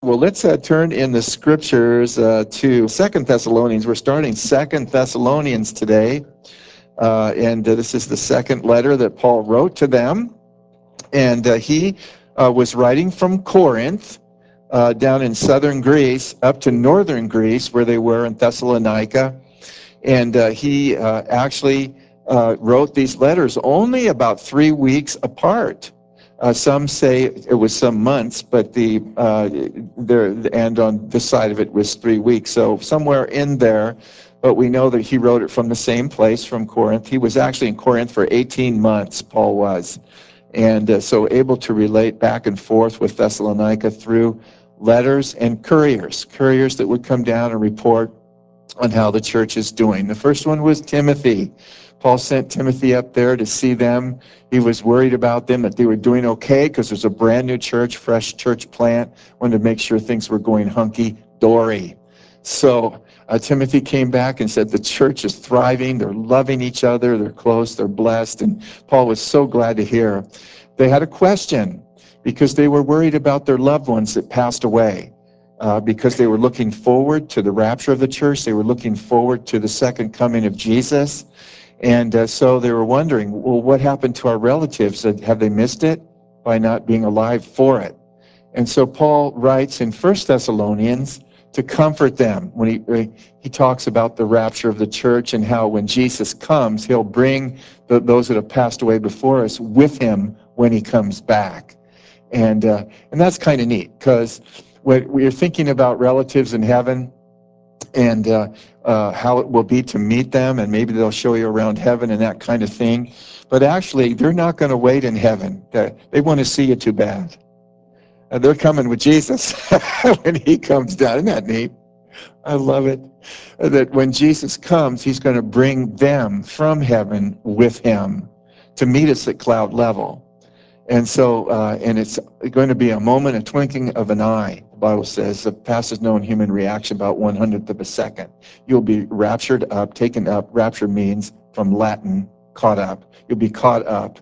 Well, let's turn in the scriptures to Second Thessalonians. We're starting Second Thessalonians today, and this is the second letter that Paul wrote to them. And he was writing from Corinth, down in southern Greece, up to northern Greece, where they were in Thessalonica. And he actually wrote these letters only about 3 weeks apart. Some say it was some months, but the and on this side of it was 3 weeks. So somewhere in there, but we know that he wrote it from the same place, from Corinth. He was actually in Corinth for 18 months, Paul was. And so able to relate back and forth with Thessalonica through letters and couriers that would come down and report on how the church is doing. The first one was Timothy. Paul sent Timothy up there to see them. He was worried about them, that they were doing okay, because there's a brand new church, fresh church plant, wanted to make sure things were going hunky-dory. So Timothy came back and said the church is thriving, they're loving each other, they're close, they're blessed, and Paul was so glad to hear. They had a question, because they were worried about their loved ones that passed away. Because they were looking forward to the rapture of the church. They were looking forward to the second coming of Jesus. And so they were wondering, well, what happened to our relatives? Have they missed it by not being alive for it? And so Paul writes in First Thessalonians to comfort them when he talks about the rapture of the church, and how when Jesus comes, he'll bring those that have passed away before us with him when he comes back. And that's kind of neat, because when we're thinking about relatives in heaven, and how it will be to meet them, and maybe they'll show you around heaven and that kind of thing. But actually, they're not going to wait in heaven. They want to see you too bad. They're coming with Jesus when he comes down. Isn't that neat? I love it. That when Jesus comes, he's going to bring them from heaven with him to meet us at cloud level. And so, and it's going to be a moment, a twinkling of an eye, the Bible says, that passes known human reaction, about 1/100th of a second. You'll be raptured up, taken up. Rapture means, from Latin, caught up. You'll be caught up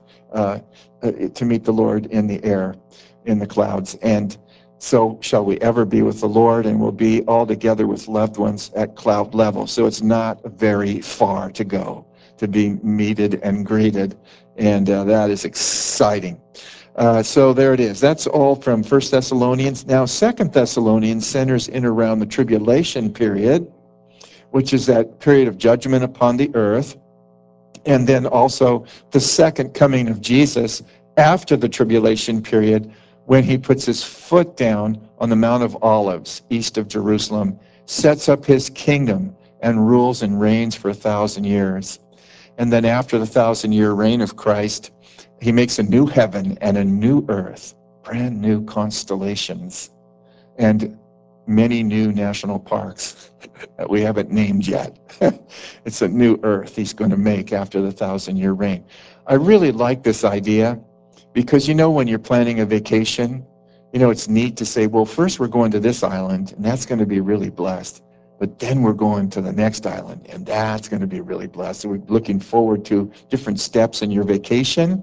to meet the Lord in the air, in the clouds. And so shall we ever be with the Lord, and we'll be all together with loved ones at cloud level. So it's not very far to go to be meted and greeted, and that is exciting. So there it is. That's all from First Thessalonians. Now, Second Thessalonians centers in around the tribulation period, which is that period of judgment upon the earth, and then also the second coming of Jesus after the tribulation period, when he puts his foot down on the Mount of Olives, east of Jerusalem, sets up his kingdom, and rules and reigns for 1,000 years. And then after the 1,000-year reign of Christ, he makes a new heaven and a new earth, brand new constellations, and many new national parks that we haven't named yet. It's a new earth he's going to make after the 1,000-year reign. I really like this idea, because when you're planning a vacation, it's neat to say, well, first we're going to this island, and that's going to be really blessed. But then we're going to the next island, and that's going to be really blessed. So we're looking forward to different steps in your vacation.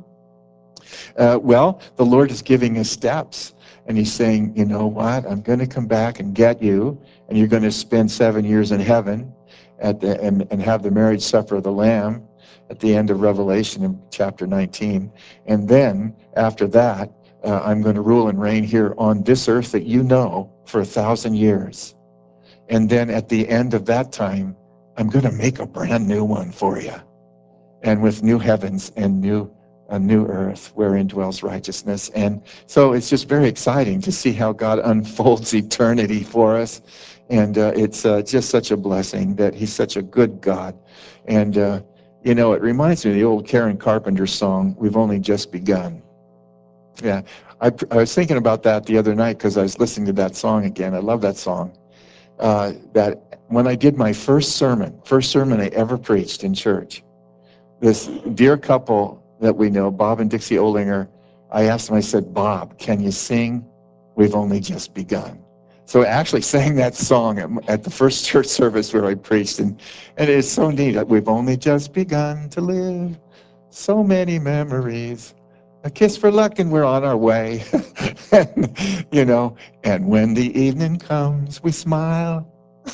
Well, the Lord is giving us steps, and he's saying, you know what? I'm going to come back and get you, and you're going to spend 7 years in heaven and have the marriage supper of the Lamb at the end of Revelation in chapter 19. And then after that, I'm going to rule and reign here on this earth that for 1,000 years. And then at the end of that time, I'm going to make a brand new one for you, and with new heavens and a new earth wherein dwells righteousness. And so it's just very exciting to see how God unfolds eternity for us. And it's just such a blessing that he's such a good God. And, it reminds me of the old Karen Carpenter song, We've Only Just Begun. Yeah, I was thinking about that the other night, because I was listening to that song again. I love that song. That when I did my first sermon I ever preached in church, this dear couple that we know, Bob and Dixie Olinger, I asked them, I said, Bob, can you sing We've Only Just Begun? So I actually sang that song at the first church service where I preached, and it is so neat. We've only just begun to live, so many memories a kiss for luck, and we're on our way. And, and when the evening comes, we smile.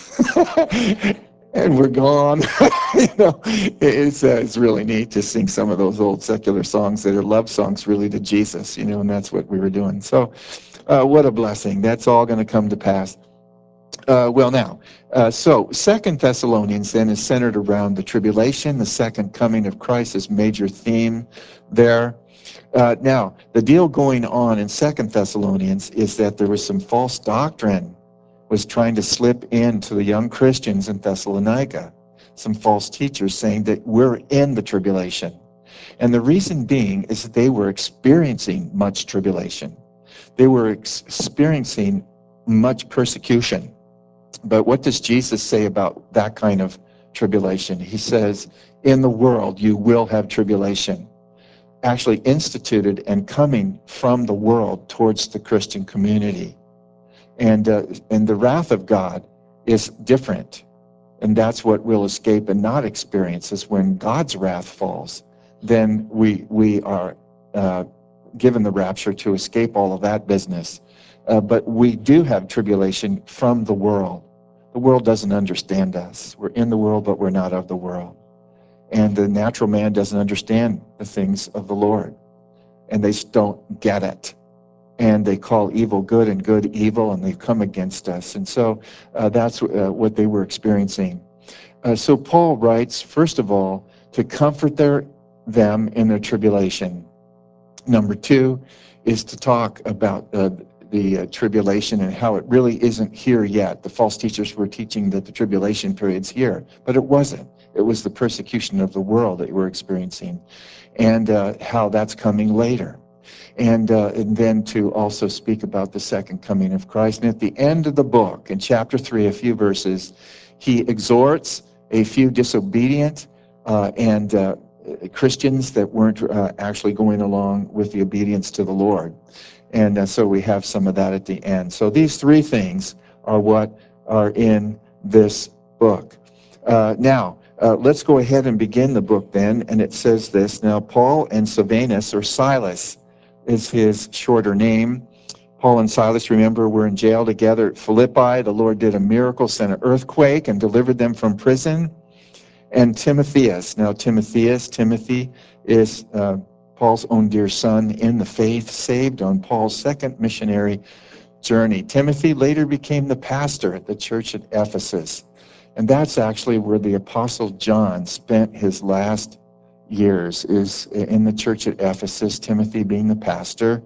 And we're gone. It's really neat to sing some of those old secular songs that are love songs really to Jesus, and that's what we were doing. So what a blessing. That's all going to come to pass. So Second Thessalonians then is centered around the tribulation, the second coming of Christ is major theme there. Now, the deal going on in Second Thessalonians is that there was some false doctrine was trying to slip into the young Christians in Thessalonica, some false teachers saying that we're in the tribulation. And the reason being is that they were experiencing much tribulation. They were experiencing much persecution. But what does Jesus say about that kind of tribulation? He says, in the world you will have tribulation, actually instituted and coming from the world towards the Christian community. And the wrath of God is different. And that's what we'll escape and not experience, is when God's wrath falls, then we are given the rapture to escape all of that business. But we do have tribulation from the world. The world doesn't understand us. We're in the world, but we're not of the world. And the natural man doesn't understand the things of the Lord. And they just don't get it. And they call evil good and good evil, and they've come against us. And so that's what they were experiencing. So Paul writes, first of all, to comfort them in their tribulation. Number two is to talk about the tribulation and how it really isn't here yet. The false teachers were teaching that the tribulation period's here, but it wasn't. It was the persecution of the world that we're experiencing, and how that's coming later. And then to also speak about the second coming of Christ. And at the end of the book, in chapter 3, a few verses, he exhorts a few disobedient and Christians that weren't actually going along with the obedience to the Lord. And so we have some of that at the end. So these three things are what are in this book. Now, let's go ahead and begin the book then. And it says this: Now Paul and Silvanus, or Silas is his shorter name. Paul and Silas, remember, were in jail together at Philippi. The Lord did a miracle, sent an earthquake, and delivered them from prison. And Timotheus. Now Timothy is Paul's own dear son in the faith, saved on Paul's second missionary journey. Timothy later became the pastor at the church at Ephesus. And that's actually where the Apostle John spent his last years, is in the church at Ephesus, Timothy being the pastor.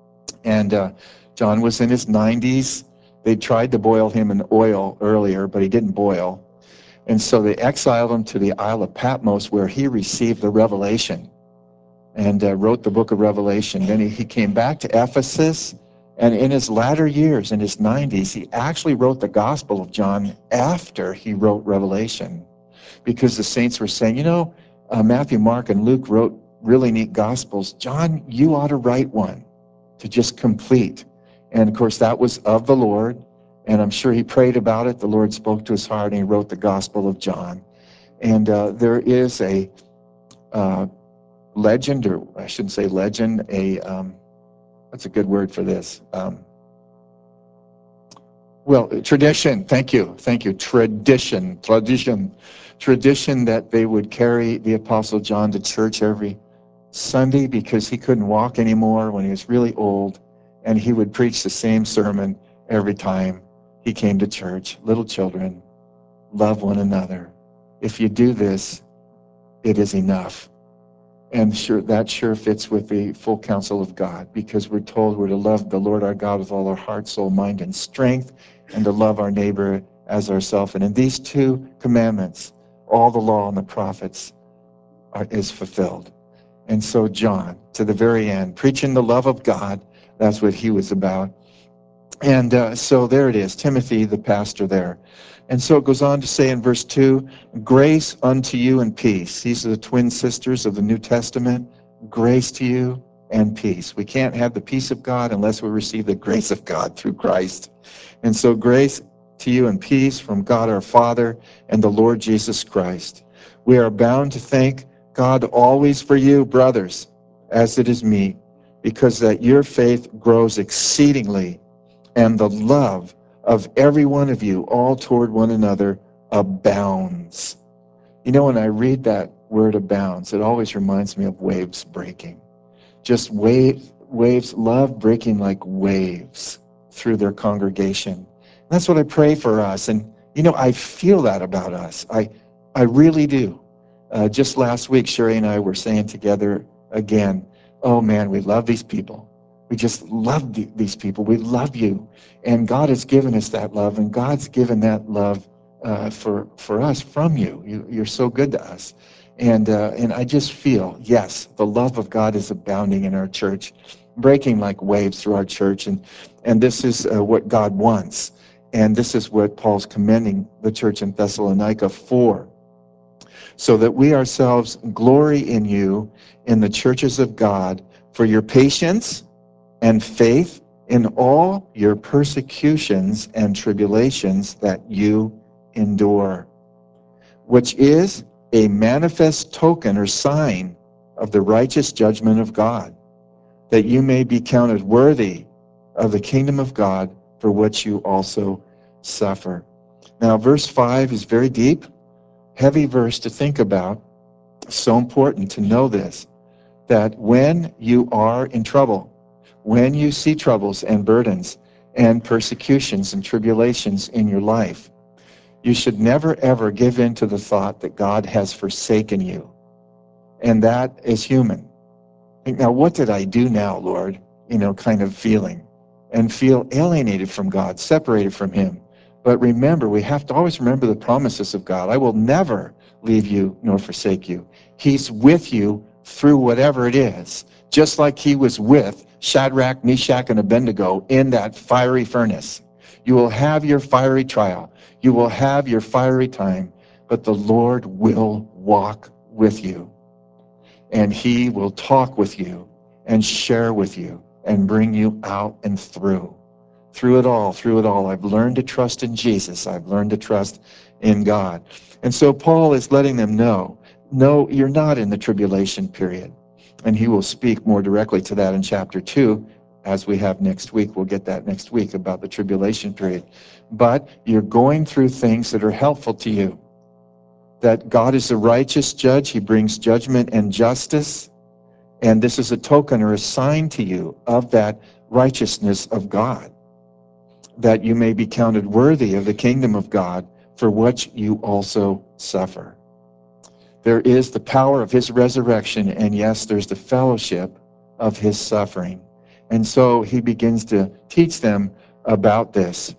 And John was in his 90s. They tried to boil him in oil earlier, but he didn't boil. And so they exiled him to the Isle of Patmos, where he received the revelation and wrote the book of Revelation. Then he came back to Ephesus, and in his latter years, in his 90s, he actually wrote the Gospel of John after he wrote Revelation, because the saints were saying, Matthew, Mark, and Luke wrote really neat Gospels. John, you ought to write one to just complete. And of course, that was of the Lord, and I'm sure he prayed about it. The Lord spoke to his heart, and he wrote the Gospel of John. And there is a legend, or I shouldn't say legend, what's a good word for this? Tradition. Thank you. Tradition that they would carry the Apostle John to church every Sunday because he couldn't walk anymore when he was really old, and he would preach the same sermon every time he came to church. Little children, love one another. If you do this, it is enough. And that sure fits with the full counsel of God, because we're told we're to love the Lord our God with all our heart, soul, mind, and strength, and to love our neighbor as ourselves. And in these two commandments, all the law and the prophets is fulfilled. And so John, to the very end, preaching the love of God, that's what he was about. And so there it is, Timothy, the pastor there. And so it goes on to say in verse 2, grace unto you and peace. These are the twin sisters of the New Testament. Grace to you and peace. We can't have the peace of God unless we receive the grace of God through Christ. And so grace to you and peace from God our Father and the Lord Jesus Christ. We are bound to thank God always for you, brothers, as it is meet, because that your faith grows exceedingly, and the love of every one of you all toward one another abounds. You know, when I read that word abounds, it always reminds me of waves breaking. Just waves, love breaking like waves through their congregation. That's what I pray for us. And, you know, I feel that about us. I really do. Just last week, Sherry and I were saying together again, oh man, we love these people. We just love these people. We love you. And God has given us that love, and God's given that love for us from you. You're so good to us. And I just feel, yes, the love of God is abounding in our church, breaking like waves through our church. And this is what God wants. And this is what Paul's commending the church in Thessalonica for, so that we ourselves glory in you in the churches of God for your patience and faith in all your persecutions and tribulations that you endure, which is a manifest token or sign of the righteous judgment of God, that you may be counted worthy of the kingdom of God, for which you also suffer. Now, verse 5 is very deep, heavy verse to think about. So important to know this, that when you are in trouble, when you see troubles and burdens and persecutions and tribulations in your life, you should never, ever give in to the thought that God has forsaken you. And that is human. Now, what did I do now, Lord? You know, kind of feeling, and feel alienated from God, separated from him. But remember, we have to always remember the promises of God. I will never leave you nor forsake you. He's with you through whatever it is, just like he was with Shadrach, Meshach, and Abednego in that fiery furnace. You will have your fiery trial. You will have your fiery time, but the Lord will walk with you. And he will talk with you and share with you and bring you out and through. Through it all, I've learned to trust in Jesus. I've learned to trust in God. And so Paul is letting them know, no, you're not in the tribulation period. And he will speak more directly to that in chapter 2, as we have next week. We'll get that next week about the tribulation period. But you're going through things that are helpful to you, that God is a righteous judge. He brings judgment and justice. And this is a token or a sign to you of that righteousness of God, that you may be counted worthy of the kingdom of God, for which you also suffer. There is the power of his resurrection, and yes, there's the fellowship of his suffering. And so he begins to teach them about this.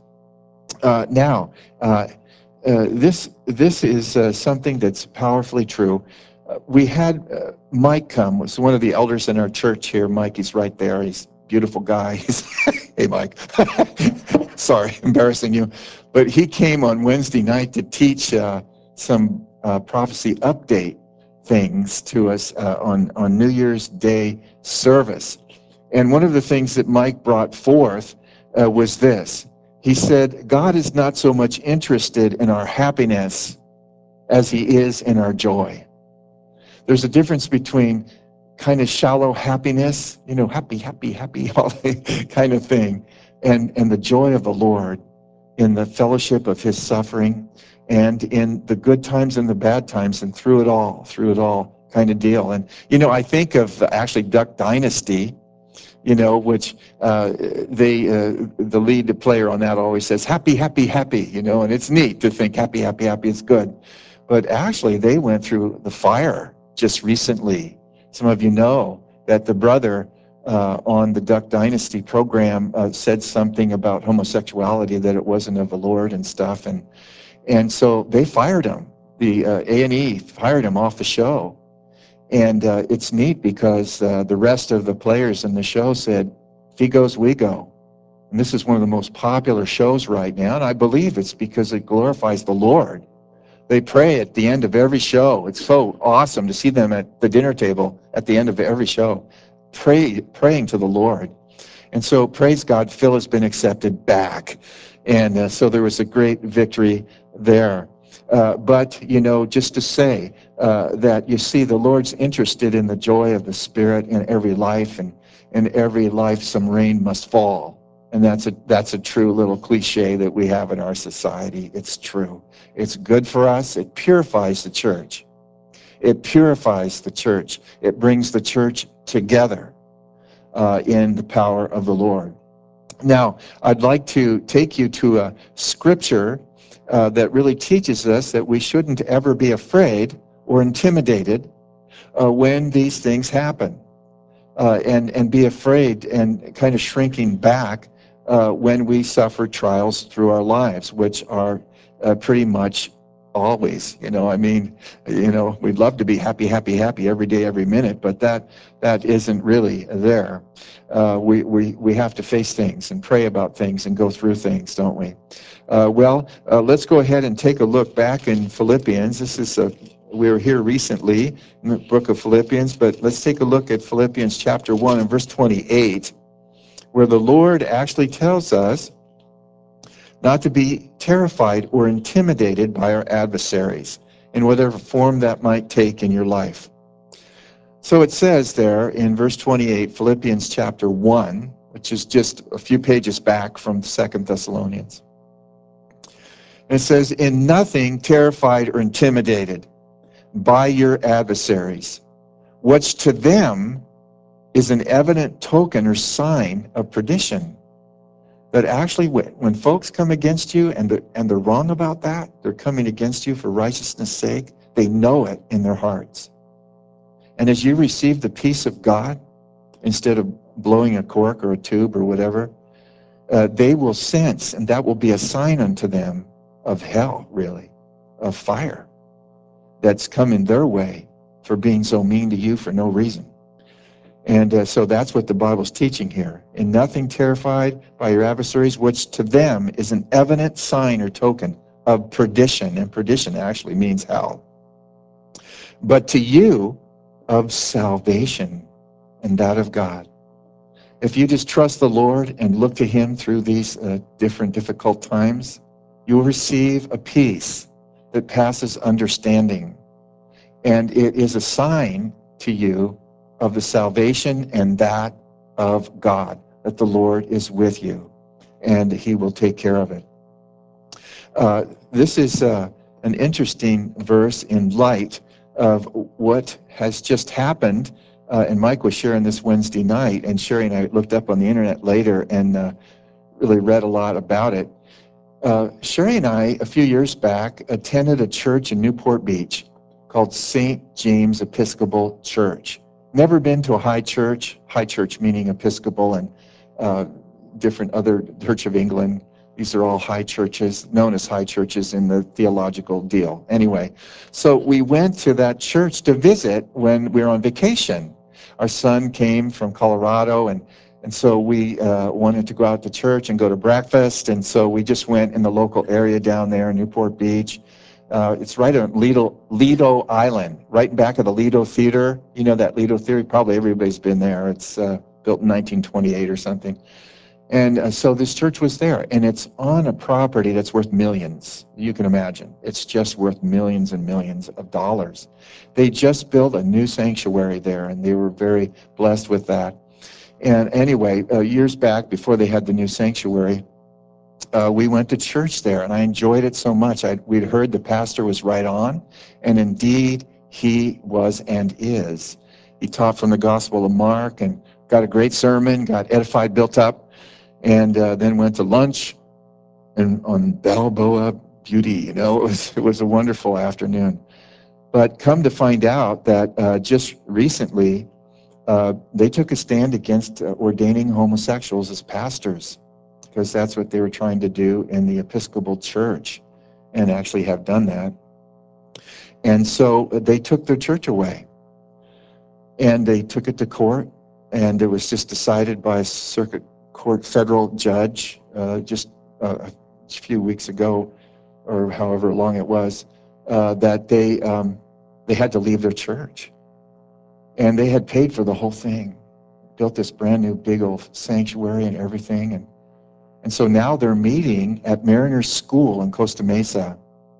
This is something that's powerfully true. We had Mike come, was one of the elders in our church here. Mike, he's right there. He's a beautiful guy. Hey, Mike. Sorry, embarrassing you. But he came on Wednesday night to teach some prophecy update things to us on New Year's Day service. And one of the things that Mike brought forth was this. He said, God is not so much interested in our happiness as he is in our joy. There's a difference between kind of shallow happiness, you know, happy, happy, happy, all that kind of thing, and the joy of the Lord in the fellowship of his suffering and in the good times and the bad times and through it all kind of deal. And, you know, I think of actually Duck Dynasty, you know, which the lead player on that always says, happy, happy, happy, you know, and it's neat to think happy, happy, happy, it's good. But actually, they went through the fire just recently. Some of you know that the brother on the Duck Dynasty program said something about homosexuality, that it wasn't of the Lord and stuff. And so they fired him. The A&E fired him off the show. And it's neat because the rest of the players in the show said, if he goes, we go. And this is one of the most popular shows right now. And I believe it's because it glorifies the Lord. They pray at the end of every show. It's so awesome to see them at the dinner table at the end of every show, praying to the Lord. And so, praise God, Phil has been accepted back. And so there was a great victory there. But, you know, just to say that you see the Lord's interested in the joy of the Spirit in every life. in every life some rain must fall. And that's a true little cliche that we have in our society. It's true. It's good for us. It purifies the church. It purifies the church. It brings the church together in the power of the Lord. Now, I'd like to take you to a scripture that really teaches us that we shouldn't ever be afraid or intimidated when these things happen, and be afraid and kind of shrinking back when we suffer trials through our lives, which are pretty much always. I mean, we'd love to be happy, happy, happy every day, every minute, but that isn't really there. We have to face things and pray about things and go through things, don't we? Let's go ahead and take a look back in Philippians. We were here recently in the book of Philippians, but let's take a look at Philippians chapter 1 and verse 28, where the Lord actually tells us not to be terrified or intimidated by our adversaries in whatever form that might take in your life. So it says there in verse 28, Philippians chapter 1, which is just a few pages back from 2 Thessalonians. And it says, "In nothing terrified or intimidated by your adversaries, which to them is an evident token or sign of perdition." That actually, when folks come against you and they're wrong about that, they're coming against you for righteousness' sake, they know it in their hearts. And as you receive the peace of God, instead of blowing a cork or a tube or whatever, they will sense, and that will be a sign unto them of hell, really, of fire that's coming their way for being so mean to you for no reason. And so that's what the Bible's teaching here. "In nothing terrified by your adversaries, which to them is an evident sign or token of perdition." And perdition actually means hell. "But to you of salvation, and that of God." If you just trust the Lord and look to him through these different difficult times, you will receive a peace that passes understanding. And it is a sign to you of the salvation and that of God, that the Lord is with you and he will take care of it. This is an interesting verse in light of what has just happened. And Mike was sharing this Wednesday night, and Sherry and I looked up on the internet later and really read a lot about it. Sherry and I, a few years back, attended a church in Newport Beach called St. James Episcopal Church. Never been to a high church meaning Episcopal and different other Church of England. These are all high churches, known as high churches in the theological deal. Anyway, so we went to that church to visit when we were on vacation. Our son came from Colorado, and so we wanted to go out to church and go to breakfast, and so we just went in the local area down there in Newport Beach. It's right on Lido Island, right back of the Lido Theater. You know that Lido Theater? Probably everybody's been there. It's built in 1928 or something. And so this church was there, and it's on a property that's worth millions. You can imagine. It's just worth millions and millions of dollars. They just built a new sanctuary there, and they were very blessed with that. And anyway, years back, before they had the new sanctuary, we went to church there, and I enjoyed it so much. We'd heard the pastor was right on, and indeed he was and is. He taught from the Gospel of Mark and got a great sermon, got edified, built up, and then went to lunch and on Balboa Beauty. It was a wonderful afternoon. But come to find out that just recently, they took a stand against ordaining homosexuals as pastors, because that's what they were trying to do in the Episcopal Church, and actually have done that. And so they took their church away, and they took it to court, and it was just decided by a circuit court federal judge just a few weeks ago, or however long it was, that they had to leave their church. And they had paid for the whole thing, built this brand new big old sanctuary and everything. And so now they're meeting at Mariners School in Costa Mesa.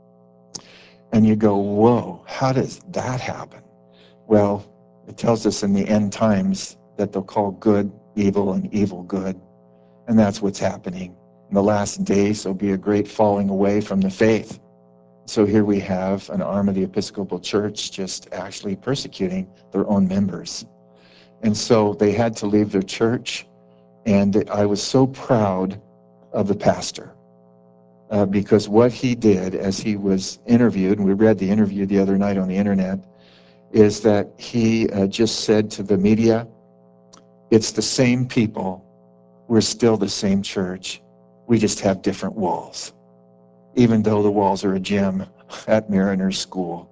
And you go, whoa, how does that happen? Well, it tells us in the end times that they'll call good evil and evil good. And that's what's happening. In the last days, there'll be a great falling away from the faith. So here we have an arm of the Episcopal Church just actually persecuting their own members. And so they had to leave their church. And I was so proud of the pastor because what he did as he was interviewed, and we read the interview the other night on the internet, is that he just said to the media, it's the same people. We're still the same church. We just have different walls, even though the walls are a gym at Mariner School.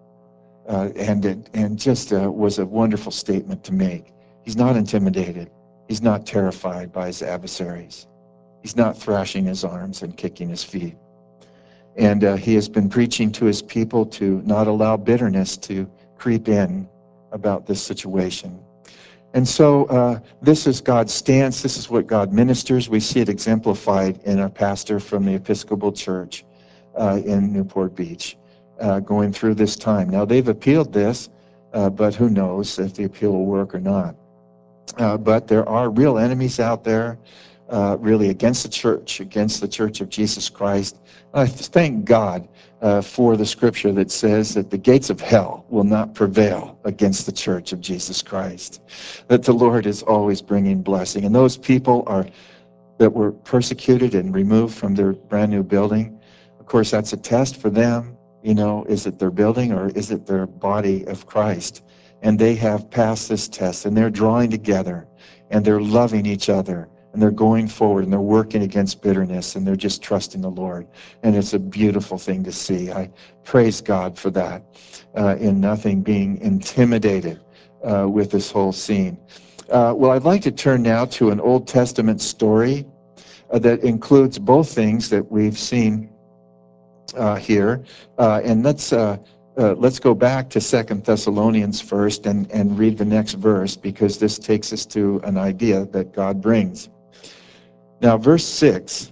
And just was a wonderful statement to make. He's not intimidated. He's not terrified by his adversaries. He's not thrashing his arms and kicking his feet. And he has been preaching to his people to not allow bitterness to creep in about this situation. And so this is God's stance. This is what God ministers. We see it exemplified in our pastor from the Episcopal Church in Newport Beach going through this time. Now, they've appealed this, but who knows if the appeal will work or not. But there are real enemies out there, really against the Church of Jesus Christ. I thank God for the scripture that says that the gates of hell will not prevail against the Church of Jesus Christ, that the Lord is always bringing blessing. And those people that were persecuted and removed from their brand new building, of course, that's a test for them. You know, is it their building or is it their body of Christ? And they have passed this test, and they're drawing together, and they're loving each other, and they're going forward, and they're working against bitterness, and they're just trusting the Lord. And it's a beautiful thing to see. I praise God for that, in nothing being intimidated with this whole scene. Well, I'd like to turn now to an Old Testament story that includes both things that we've seen here. And let's go back to 2 Thessalonians first and read the next verse, because this takes us to an idea that God brings. Now, verse 6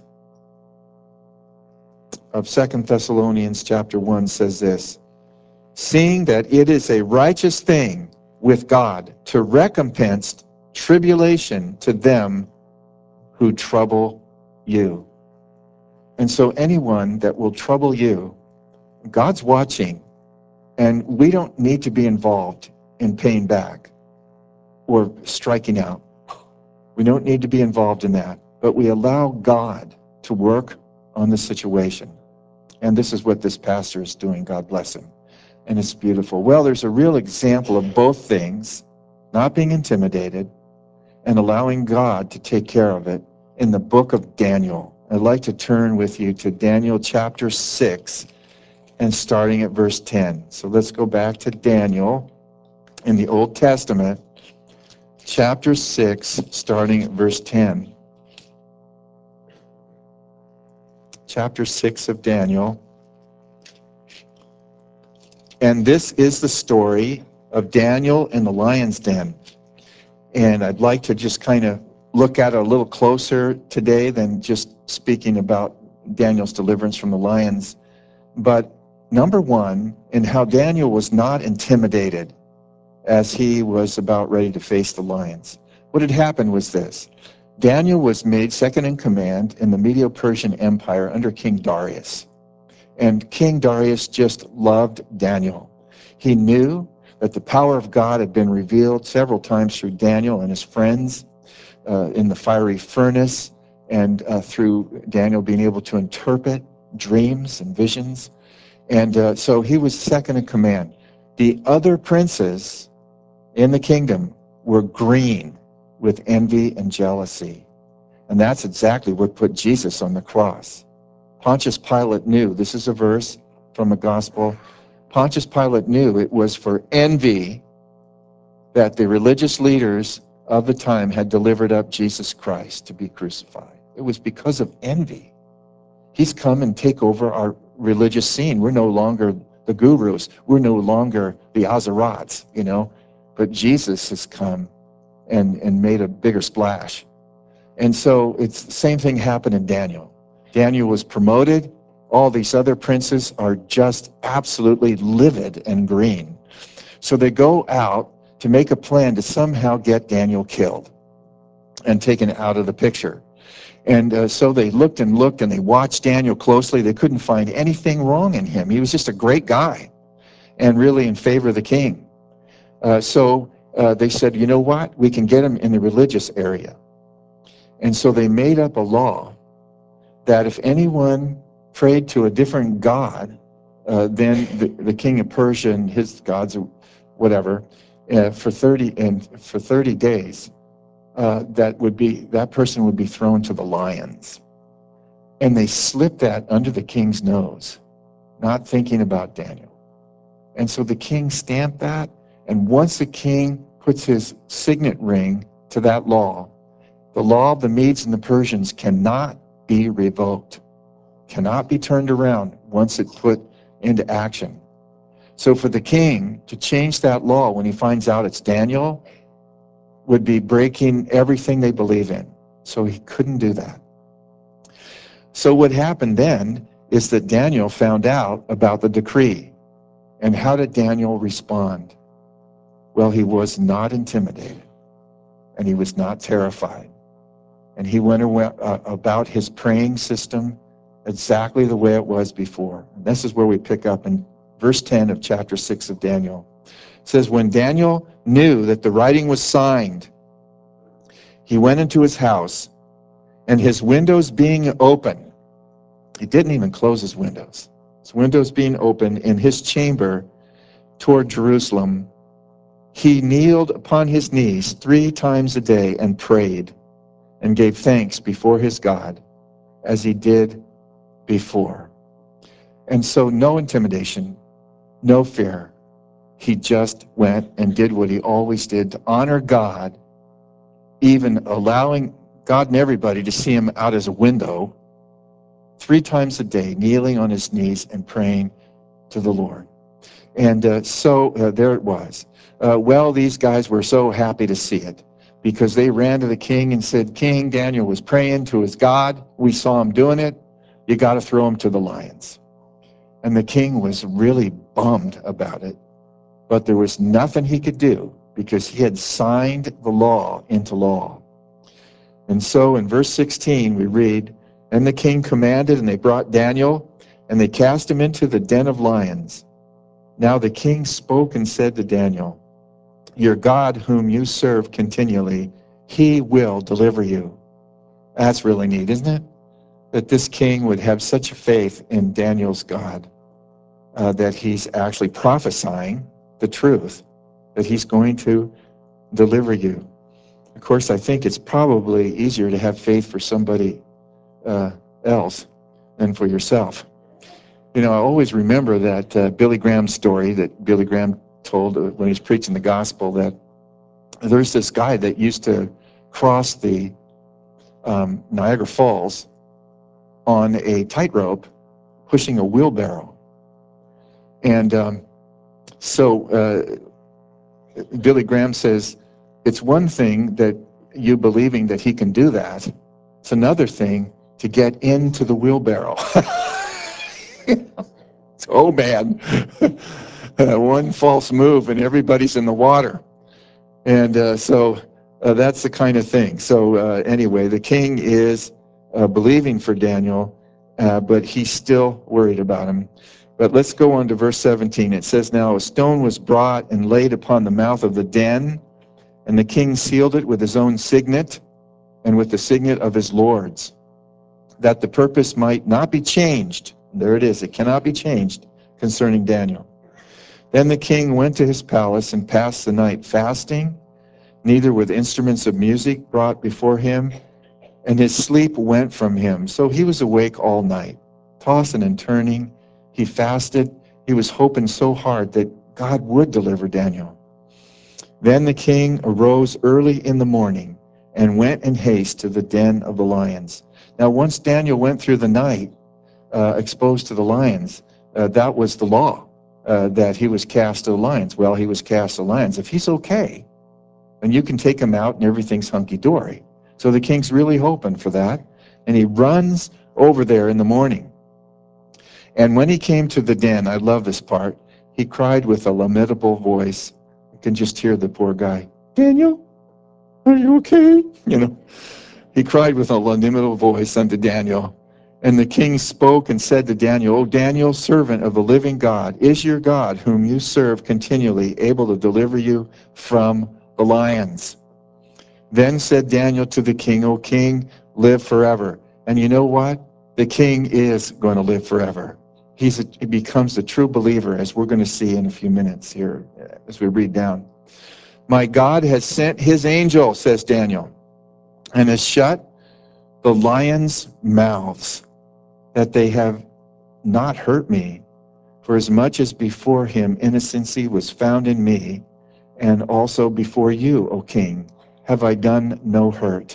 of 2 Thessalonians chapter 1 says this: seeing that it is a righteous thing with God to recompense tribulation to them who trouble you. And so anyone that will trouble you, God's watching, and we don't need to be involved in paying back or striking out. We don't need to be involved in that, but we allow God to work on the situation. And this is what this pastor is doing. God bless him. And it's beautiful. Well, there's a real example of both things, not being intimidated and allowing God to take care of it, in the book of Daniel. I'd like to turn with you to Daniel chapter 6 and starting at verse 10. So let's go back to Daniel in the Old Testament, chapter 6, starting at verse 10. Chapter 6 of Daniel. And this is the story of Daniel in the lion's den. And I'd like to just kind of look at it a little closer today than just speaking about Daniel's deliverance from the lions. But number one, in how Daniel was not intimidated as he was about ready to face the lions. What had happened was this: Daniel was made second in command in the Medo-Persian Empire under King Darius. And King Darius just loved Daniel. He knew that the power of God had been revealed several times through Daniel and his friends in the fiery furnace, and through Daniel being able to interpret dreams and visions. And so he was second in command. The other princes in the kingdom were green with envy and jealousy. And that's exactly what put Jesus on the cross. Pontius Pilate knew, this is a verse from the gospel, Pontius Pilate knew it was for envy that the religious leaders of the time had delivered up Jesus Christ to be crucified. It was because of envy. He's come and take over our religious scene. We're no longer the gurus. We're no longer the Azarats, but Jesus has come and made a bigger splash. And so it's the same thing happened in Daniel. Daniel was promoted. All these other princes are just absolutely livid and green. So they go out to make a plan to somehow get Daniel killed. and taken out of the picture. And so they looked and looked, and they watched Daniel closely. They couldn't find anything wrong in him. He was just a great guy and really in favor of the king. So they said, you know what? We can get him in the religious area. And so they made up a law that if anyone prayed to a different god than the king of Persia and his gods or whatever, for 30 days, that person would be thrown to the lions. And they slipped that under the king's nose, not thinking about Daniel. And so the king stamped that, and once the king puts his signet ring to that law, the law of the Medes and the Persians cannot be revoked, cannot be turned around once it's put into action. So for the king to change that law when he finds out it's Daniel would be breaking everything they believe in. So he couldn't do that. So what happened then is that Daniel found out about the decree. And how did Daniel respond? Well, he was not intimidated, and he was not terrified. And he went about his praying system exactly the way it was before. And this is where we pick up in verse 10 of chapter 6 of Daniel. It says, when Daniel knew that the writing was signed, he went into his house, and his windows being open, he didn't even close his windows. His windows being open in his chamber toward Jerusalem, he kneeled upon his knees 3 times a day and prayed and gave thanks before his God as he did before. And so no intimidation, no fear. He just went and did what he always did to honor God, even allowing God and everybody to see him out as a window 3 times a day, kneeling on his knees and praying to the Lord. And so there it was. Well, these guys were so happy to see it because they ran to the king and said, King, Daniel was praying to his God. We saw him doing it. You got to throw him to the lions. And the king was really bummed about it, but there was nothing he could do because he had signed the law into law. And so in verse 16, we read, and the king commanded, and they brought Daniel, and they cast him into the den of lions. Now the king spoke and said to Daniel, your God whom you serve continually, he will deliver you. That's really neat, isn't it? That this king would have such a faith in Daniel's God that he's actually prophesying the truth, that he's going to deliver you. Of course, I think it's probably easier to have faith for somebody else than for yourself. You know, I always remember that Billy Graham story that Billy Graham told when he's preaching the gospel, that there's this guy that used to cross the Niagara Falls on a tightrope pushing a wheelbarrow. And so Billy Graham says, it's one thing that you believing that he can do that. It's another thing to get into the wheelbarrow. Oh man, one false move and everybody's in the water. And so that's the kind of thing. So anyway, the king is believing for Daniel, but he's still worried about him. But let's go on to verse 17. It says, now a stone was brought and laid upon the mouth of the den, and the king sealed it with his own signet and with the signet of his lords, that the purpose might not be changed. There it is. It cannot be changed concerning Daniel. Then the king went to his palace and passed the night fasting, neither with instruments of music brought before him, and his sleep went from him. So he was awake all night, tossing and turning. He fasted. He was hoping so hard that God would deliver Daniel. Then the king arose early in the morning and went in haste to the den of the lions. Now, once Daniel went through the night exposed to the lions, that was the law, that he was cast to the lions. Well, he was cast to the lions. If he's okay, and you can take him out and everything's hunky-dory. So the king's really hoping for that. And he runs over there in the morning. And when he came to the den, I love this part, he cried with a lamentable voice. You can just hear the poor guy, Daniel, Are you okay? He cried with a lamentable voice unto Daniel. And the king spoke and said to Daniel, O Daniel, servant of the living God, is your God, whom you serve continually, able to deliver you from the lions? Then said Daniel to the king, O king, live forever. And you know what? The king is going to live forever. He becomes a true believer, as we're going to see in a few minutes here as we read down. My God has sent his angel, says Daniel, and has shut the lions' mouths, that they have not hurt me. For as much as before him innocency was found in me, and also before you, O king, have I done no hurt.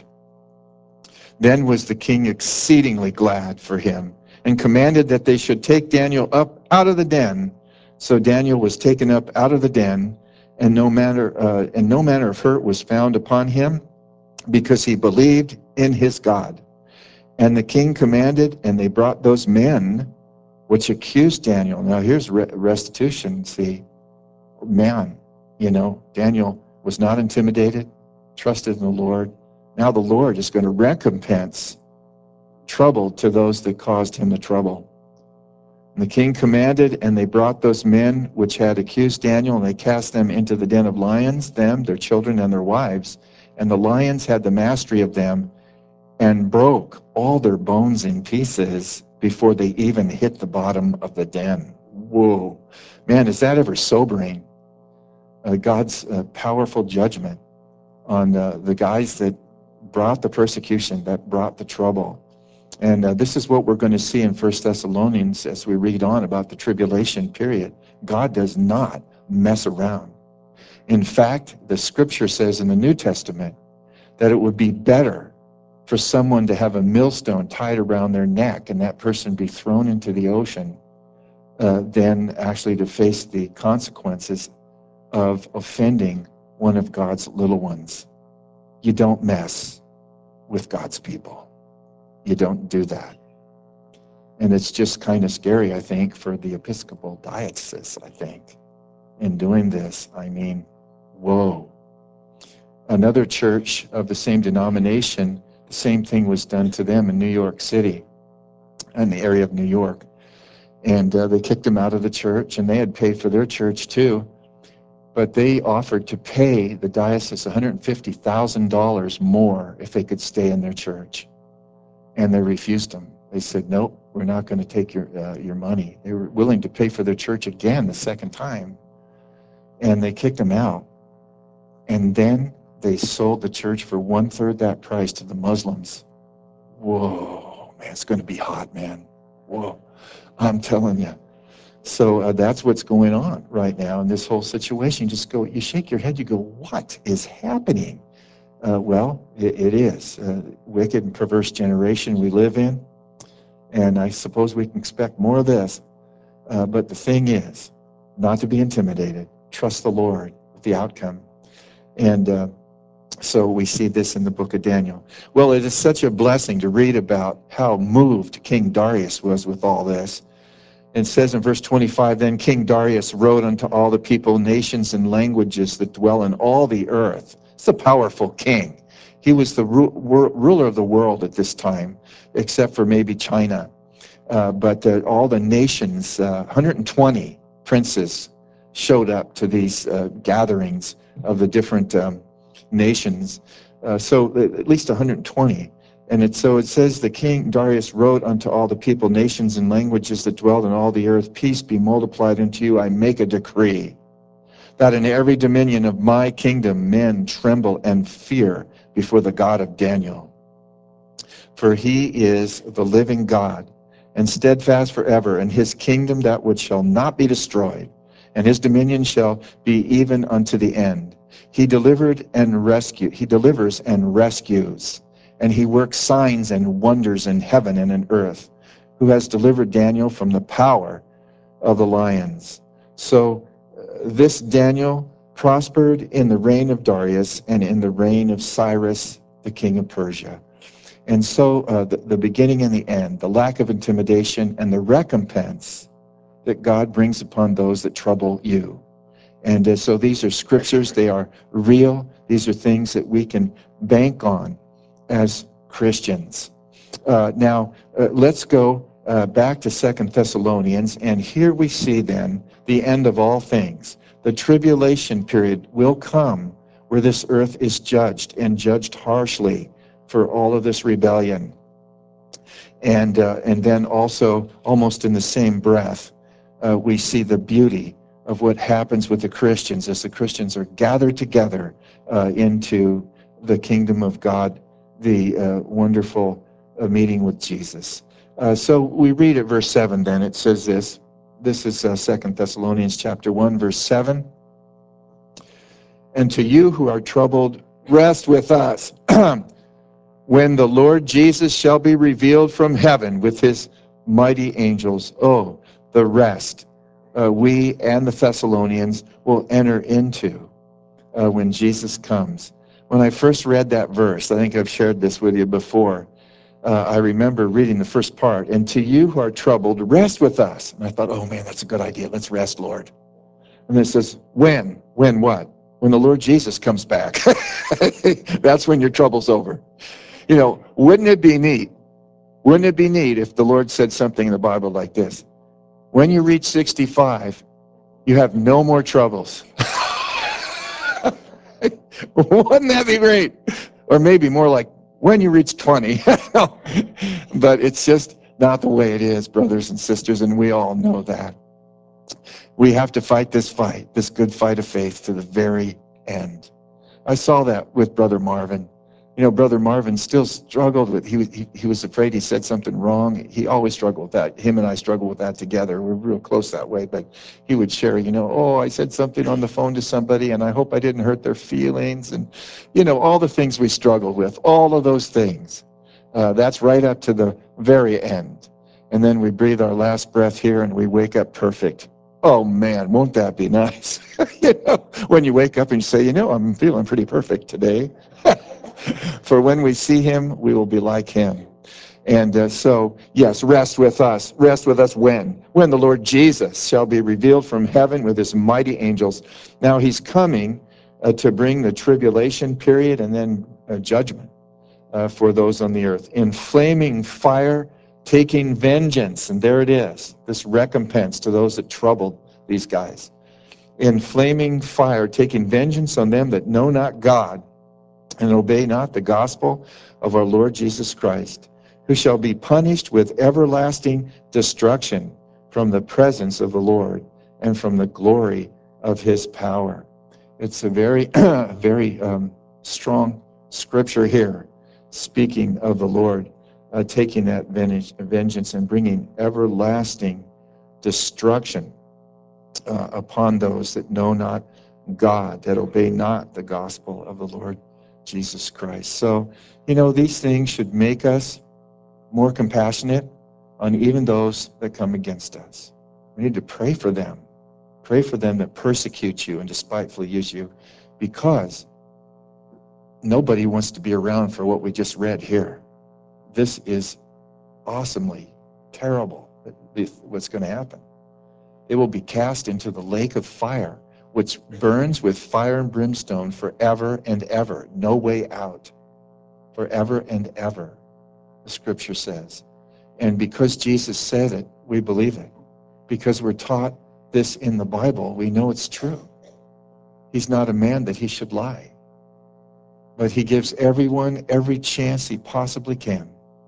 Then was the king exceedingly glad for him, and commanded that they should take Daniel up out of the den. So Daniel was taken up out of the den, and no manner of hurt was found upon him, because he believed in his God. And the king commanded, and they brought those men which accused Daniel. Now here's restitution. See, man, Daniel was not intimidated, trusted in the Lord. Now the Lord is going to recompense trouble to those that caused him the trouble. And the king commanded, and they brought those men which had accused Daniel, and they cast them into the den of lions, them, their children, and their wives. And the lions had the mastery of them, and broke all their bones in pieces before they even hit the bottom of the den. Whoa. Man, is that ever sobering? God's powerful judgment on the guys that brought the persecution, that brought the trouble. And this is what we're going to see in 1 Thessalonians as we read on about the tribulation period. God does not mess around. In fact, the scripture says in the New Testament that it would be better for someone to have a millstone tied around their neck and that person be thrown into the ocean than actually to face the consequences of offending one of God's little ones. You don't mess with God's people. You don't do that. And it's just kind of scary, I think, for the Episcopal diocese, I think, in doing this. I mean, whoa. Another church of the same denomination, the same thing was done to them in New York City, in the area of New York. And they kicked them out of the church, and they had paid for their church too. But they offered to pay the diocese $150,000 more if they could stay in their church. And they refused them. They said, nope, we're not going to take your money. They were willing to pay for their church again the second time. And they kicked them out. And then they sold the church for 1/3 that price to the Muslims. Whoa, man, it's going to be hot, man. Whoa, I'm telling you. So that's what's going on right now in this whole situation. You shake your head, you go, what is happening? Well, it is a wicked and perverse generation we live in. And I suppose we can expect more of this. But the thing is, not to be intimidated. Trust the Lord with the outcome. And so we see this in the book of Daniel. Well, it is such a blessing to read about how moved King Darius was with all this. It says in verse 25, then King Darius wrote unto all the people, nations, and languages that dwell in all the earth. It's a powerful king. He was the ruler of the world at this time, except for maybe China. But all the nations, 120 princes showed up to these gatherings of the different nations. So at least 120. And so it says, the king Darius wrote unto all the people, nations, and languages that dwell in all the earth, peace be multiplied unto you. I make a decree that in every dominion of my kingdom men tremble and fear before the God of Daniel. For he is the living God, and steadfast forever, and his kingdom that which shall not be destroyed, and his dominion shall be even unto the end. He delivers and rescues, and he works signs and wonders in heaven and in earth, who has delivered Daniel from the power of the lions. So this Daniel prospered in the reign of Darius and in the reign of Cyrus, the king of Persia. And so the beginning and the end, the lack of intimidation and the recompense that God brings upon those that trouble you. And so these are scriptures. They are real. These are things that we can bank on as Christians. Now, let's go back to Second Thessalonians, and here we see then the end of all things. The tribulation period will come where this earth is judged, and judged harshly for all of this rebellion. And then also, almost in the same breath, we see the beauty of what happens with the Christians as the Christians are gathered together into the kingdom of God, the wonderful meeting with Jesus. So we read at verse 7 then. It says this. This is 2 Thessalonians chapter 1, verse 7. And to you who are troubled, rest with us when the Lord Jesus shall be revealed from heaven with his mighty angels. Oh, the rest we and the Thessalonians will enter into when Jesus comes. When I first read that verse, I think I've shared this with you before, I remember reading the first part, and to you who are troubled, rest with us. And I thought, oh man, that's a good idea. Let's rest, Lord. And it says, when? When what? When the Lord Jesus comes back. That's when your trouble's over. You know, wouldn't it be neat? Wouldn't it be neat if the Lord said something in the Bible like this? When you reach 65, you have no more troubles. Wouldn't that be great? Or maybe more like when you reach 20. But it's just not the way it is, brothers and sisters, and we all know that. We have to fight, this good fight of faith to the very end. I saw that with Brother Marvin. You know, Brother Marvin still struggled with, he was afraid he said something wrong. He always struggled with that. Him and I struggle with that together. We're real close that way, but he would share, you know, oh, I said something on the phone to somebody and I hope I didn't hurt their feelings. And, you know, all the things we struggle with, all of those things. That's right up to the very end. And then we breathe our last breath here and we wake up perfect. Oh man, won't that be nice? You know, when you wake up and you say, you know, I'm feeling pretty perfect today. For when we see him, we will be like him. And so, yes, rest with us. Rest with us when? When the Lord Jesus shall be revealed from heaven with his mighty angels. Now he's coming to bring the tribulation period and then judgment for those on the earth. In flaming fire, taking vengeance. And there it is, this recompense to those that troubled these guys. In flaming fire, taking vengeance on them that know not God and obey not the gospel of our Lord Jesus Christ, who shall be punished with everlasting destruction from the presence of the Lord and from the glory of his power. It's a very, very strong scripture here, speaking of the Lord taking that vengeance and bringing everlasting destruction upon those that know not God, that obey not the gospel of the Lord Jesus Christ. So, you know, these things should make us more compassionate on even those that come against us. We need to pray for them. Pray for them that persecute you and despitefully use you, because nobody wants to be around for what we just read here. This is awesomely terrible, what's going to happen. It will be cast into the lake of fire, which burns with fire and brimstone forever and ever. No way out. Forever and ever, the scripture says. And because Jesus said it, we believe it. Because we're taught this in the Bible, we know it's true. He's not a man that he should lie. But he gives everyone every chance he possibly can.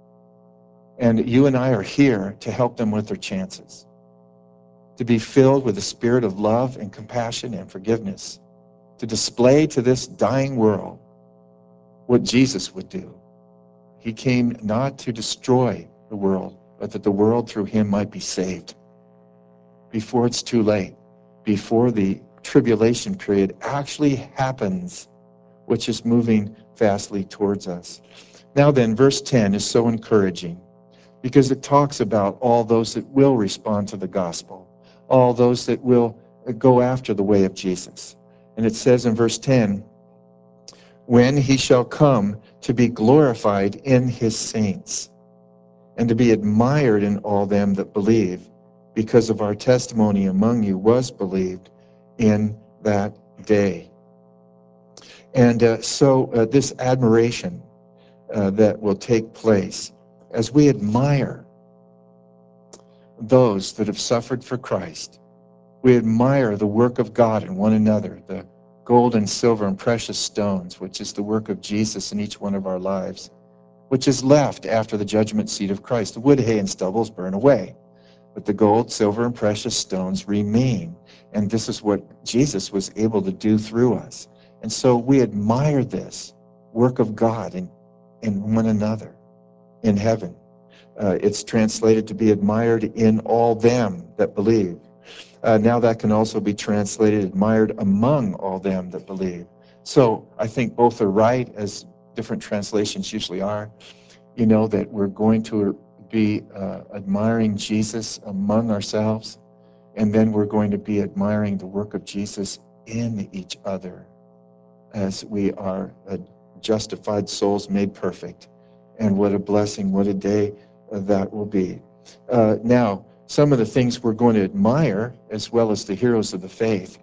And you and I are here to help them with their chances, to be filled with the spirit of love and compassion and forgiveness, to display to this dying world what Jesus would do. He came not to destroy the world, but that the world through him might be saved before it's too late, before the tribulation period actually happens, which is moving fastly towards us. Now then, verse 10 is so encouraging because it talks about all those that will respond to the gospel, all those that will go after the way of Jesus. And it says in verse 10, when he shall come to be glorified in his saints and to be admired in all them that believe, because of our testimony among you was believed in that day. And so this admiration that will take place as we admire those that have suffered for Christ. We admire the work of God in one another, the gold and silver and precious stones, which is the work of Jesus in each one of our lives, which is left after the judgment seat of Christ. The wood, hay, and stubbles burn away, but the gold, silver, and precious stones remain. And this is what Jesus was able to do through us. And so we admire this work of God in one another in heaven. It's translated to be admired in all them that believe. Now that can also be translated admired among all them that believe. So I think both are right, as different translations usually are. You know, that we're going to be admiring Jesus among ourselves, and then we're going to be admiring the work of Jesus in each other as we are justified souls made perfect. And what a blessing, what a day that will be. Now, some of the things we're going to admire, as well as the heroes of the faith,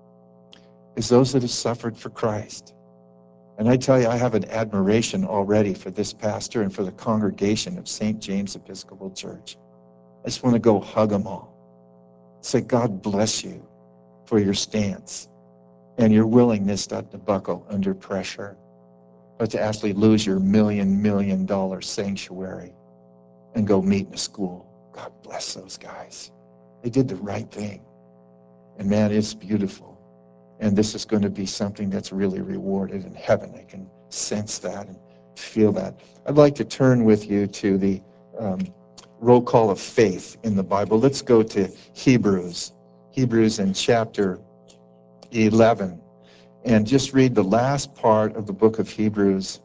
is those that have suffered for Christ. And I tell you, I have an admiration already for this pastor and for the congregation of St. James Episcopal Church. I just want to go hug them all. Say, God bless you for your stance and your willingness not to buckle under pressure, but to actually lose your $1 million sanctuary and go meet in a school. God bless those guys. They did the right thing. And man, it's beautiful. And this is going to be something that's really rewarded in heaven. I can sense that and feel that. I'd like to turn with you to the roll call of faith in the Bible. Let's go to Hebrews in chapter 11, and just read the last part of the book of Hebrews,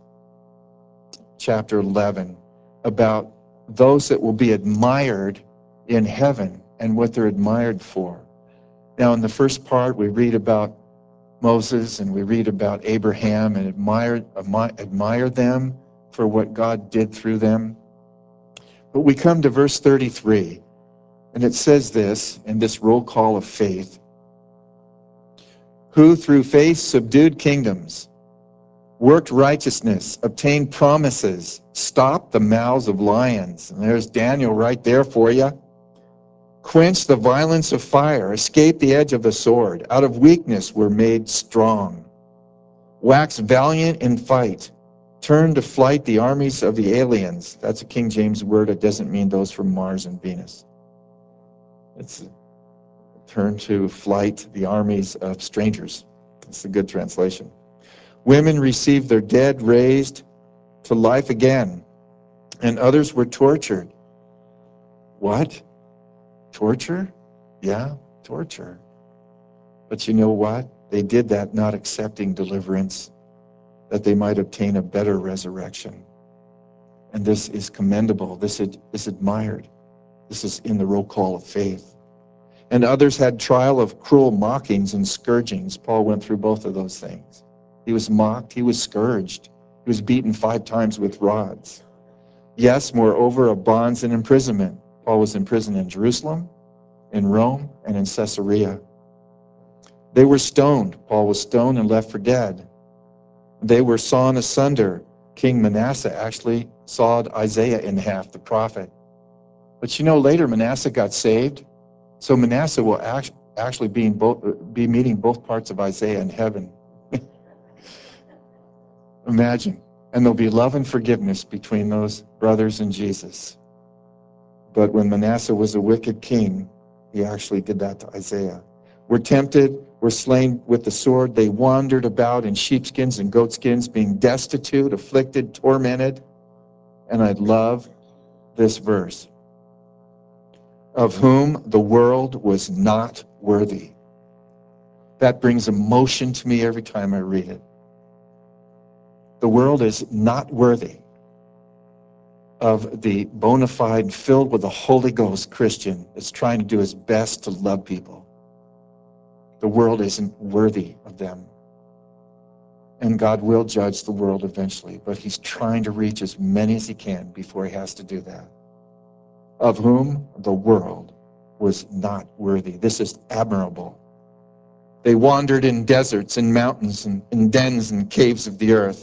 chapter 11, about those that will be admired in heaven and what they're admired for. Now, in the first part, we read about Moses and we read about Abraham and admire them for what God did through them. But we come to verse 33, and it says this in this roll call of faith: who through faith subdued kingdoms, worked righteousness, obtained promises, stopped the mouths of lions. And there's Daniel right there for you. Quenched the violence of fire, escaped the edge of the sword, out of weakness were made strong, waxed valiant in fight, turned to flight the armies of the aliens. That's a King James word. It doesn't mean those from Mars and Venus. It's turned to flight the armies of strangers. It's a good translation. Women received their dead raised to life again, and others were tortured. What? Torture? Yeah, torture. But you know what? They did that not accepting deliverance, that they might obtain a better resurrection. And this is commendable. This is admired. This is in the roll call of faith. And others had trial of cruel mockings and scourgings. Paul went through both of those things. He was mocked. He was scourged. He was beaten 5 times with rods. Yes, moreover, of bonds and imprisonment. Paul was imprisoned in Jerusalem, in Rome, and in Caesarea. They were stoned. Paul was stoned and left for dead. They were sawn asunder. King Manasseh actually sawed Isaiah in half, the prophet. But you know, later Manasseh got saved. So Manasseh will actually be meeting both parts of Isaiah in heaven. Imagine. And there'll be love and forgiveness between those brothers and Jesus. But when Manasseh was a wicked king, he actually did that to Isaiah. Were tempted, were slain with the sword. They wandered about in sheepskins and goatskins, being destitute, afflicted, tormented. And I love this verse: of whom the world was not worthy. That brings emotion to me every time I read it. The world is not worthy of the bona fide, filled with the Holy Ghost Christian that's trying to do his best to love people. The world isn't worthy of them. And God will judge the world eventually, but he's trying to reach as many as he can before he has to do that. Of whom the world was not worthy. This is admirable. They wandered in deserts and mountains and in dens and caves of the earth.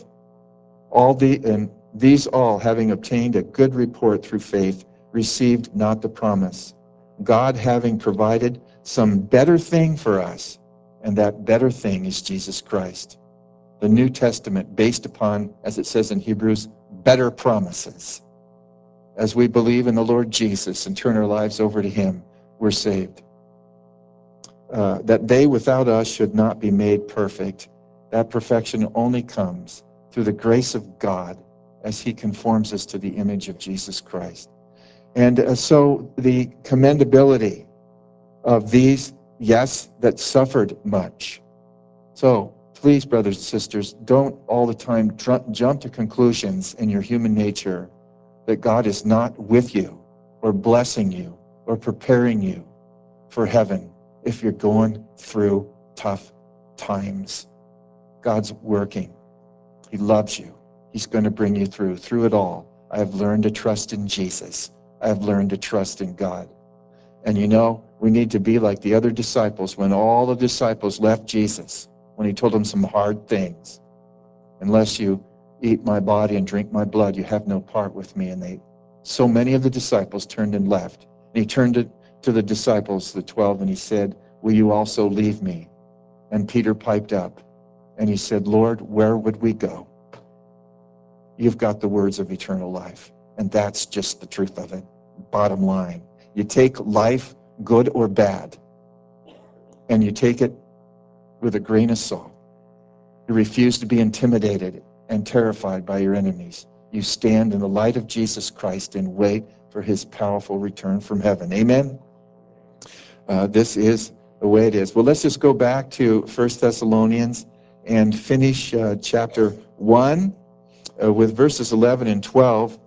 These all, having obtained a good report through faith, received not the promise. God having provided some better thing for us, and that better thing is Jesus Christ. The New Testament based upon, as it says in Hebrews, better promises. As we believe in the Lord Jesus and turn our lives over to him, we're saved. That they without us should not be made perfect. That perfection only comes through the grace of God as he conforms us to the image of Jesus Christ. And so the commendability of these, yes, that suffered much. So please, brothers and sisters, don't all the time jump to conclusions in your human nature that God is not with you or blessing you or preparing you for heaven if you're going through tough times. God's working. He loves you. He's going to bring you through it all. I have learned to trust in Jesus. I have learned to trust in God. And you know, we need to be like the other disciples when all the disciples left Jesus, when he told them some hard things. Unless you eat my body and drink my blood, you have no part with me. And so many of the disciples turned and left. And he turned to the disciples, the 12, and he said, will you also leave me? And Peter piped up and he said, Lord, where would we go? You've got the words of eternal life. And that's just the truth of it. Bottom line. You take life, good or bad, and you take it with a grain of salt. You refuse to be intimidated and terrified by your enemies. You stand in the light of Jesus Christ and wait for his powerful return from heaven. Amen? This is the way it is. Well, let's just go back to 1 Thessalonians and finish chapter 1 with verses 11 and 12.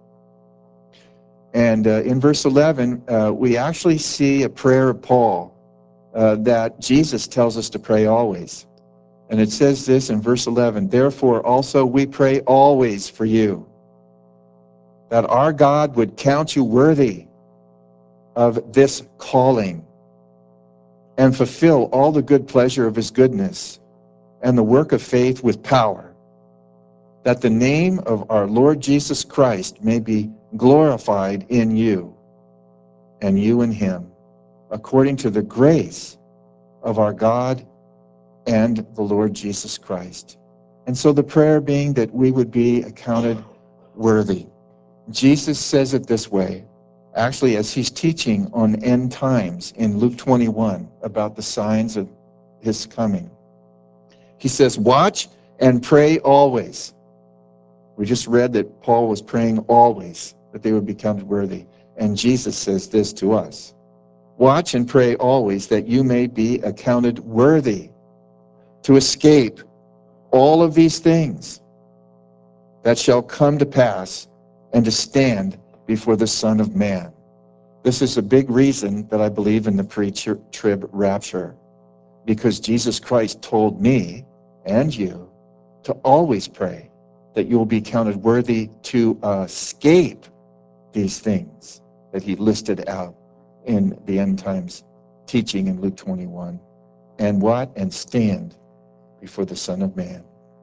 And in verse 11, we actually see a prayer of Paul that Jesus tells us to pray always. And it says this in verse 11, therefore also we pray always for you, that our God would count you worthy of this calling and fulfill all the good pleasure of his goodness and the work of faith with power, that the name of our Lord Jesus Christ may be glorified in you and you in him, according to the grace of our God and the Lord Jesus Christ. And so the prayer being that we would be accounted worthy. Jesus says it this way, actually as he's teaching on end times in Luke 21 about the signs of his coming. He says, watch and pray always. We just read that Paul was praying always, that they would be counted worthy. And Jesus says this to us, watch and pray always that you may be accounted worthy to escape all of these things that shall come to pass and to stand before the Son of Man. This is a big reason that I believe in the pre-trib rapture, because Jesus Christ told me and you to always pray that you will be counted worthy to escape these things that he listed out in the end times teaching in Luke 21. And what? And stand before the Son of Man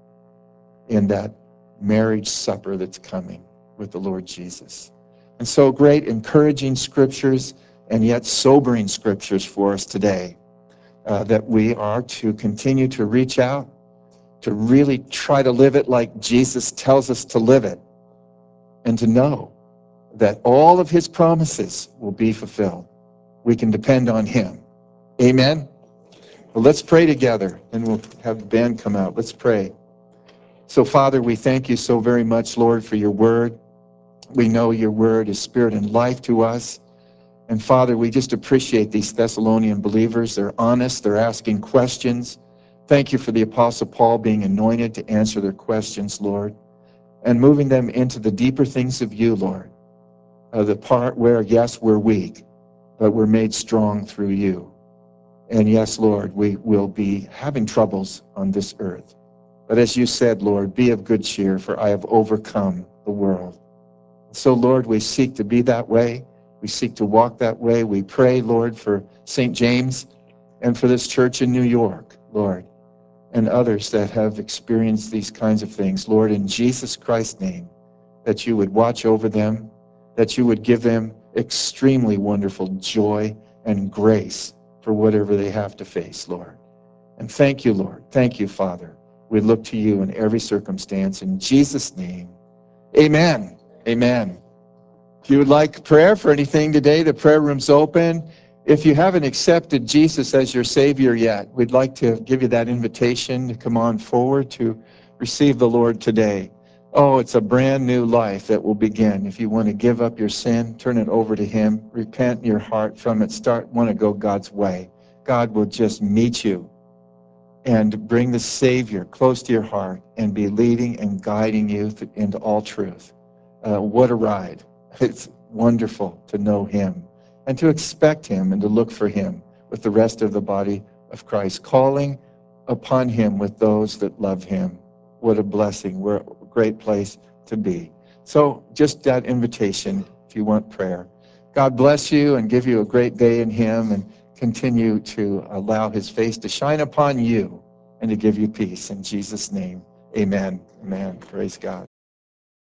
in that marriage supper that's coming with the Lord Jesus. And so great encouraging scriptures and yet sobering scriptures for us today, that we are to continue to reach out, to really try to live it like Jesus tells us to live it, and to know that all of his promises will be fulfilled. We can depend on him. Amen? Well, let's pray together, and we'll have the band come out. Let's pray. So, Father, we thank you so very much, Lord, for your word. We know your word is spirit and life to us. And, Father, we just appreciate these Thessalonian believers. They're honest. They're asking questions. Thank you for the Apostle Paul being anointed to answer their questions, Lord, and moving them into the deeper things of you, Lord, the part where, yes, we're weak, but we're made strong through you. And, yes, Lord, we will be having troubles on this earth. But as you said, Lord, be of good cheer, for I have overcome the world. So, Lord, we seek to be that way. We seek to walk that way. We pray, Lord, for St. James and for this church in New York. Lord, and others that have experienced these kinds of things, Lord, in Jesus Christ's name, that you would watch over them, that you would give them extremely wonderful joy and grace for whatever they have to face, Lord. And thank you, Lord. Thank you, Father. We look to you in every circumstance. In Jesus' name, amen. Amen. If you would like prayer for anything today, the prayer room's open. If you haven't accepted Jesus as your Savior yet, we'd like to give you that invitation to come on forward to receive the Lord today. Oh, it's a brand new life that will begin. If you want to give up your sin, turn it over to Him, repent in your heart from it, want to go God's way. God will just meet you and bring the Savior close to your heart and be leading and guiding you into all truth. What a ride. It's wonderful to know Him and to expect Him and to look for Him with the rest of the body of Christ, calling upon Him with those that love Him. What a blessing. What a great place to be. So just that invitation if you want prayer. God bless you and give you a great day in Him, and continue to allow His face to shine upon you and to give you peace. In Jesus' name, amen. Amen. Praise God.